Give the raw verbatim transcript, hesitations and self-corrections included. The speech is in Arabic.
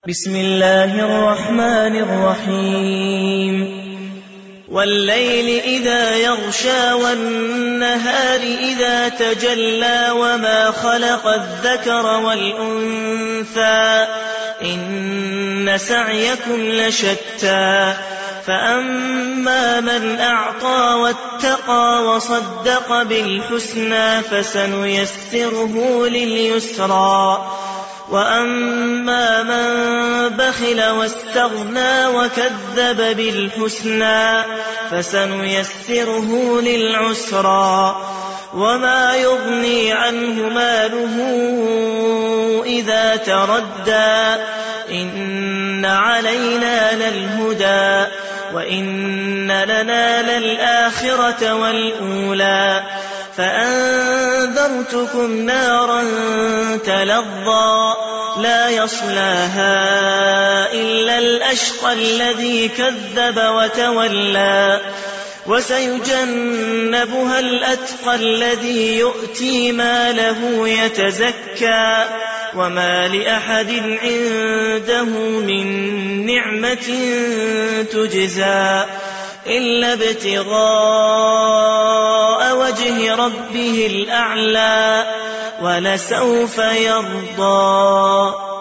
بسم الله الرحمن الرحيم والليل إذا يغشى والنهار إذا تجلى وما خلق الذكر والأنثى إن سعيكم لشتى فأما من أعطى واتقى وصدق بالحسنى فسنيسره لليسرى وأما من بخل واستغنى وكذب بالحسنى فسنيسره للعسرى وما يغني عنه ماله إذا تردى إن علينا للهدى وإن لنا للآخرة والأولى فأنذرتكم نارا تلظى لا يصلاها إلا الأشقى الذي كذب وتولى وسيجنبها الأتقى الذي يؤتي ماله يتزكى وما لأحد عنده من نعمة تجزى إلا ابتغاء وجه ربه الأعلى ولسوف يرضى.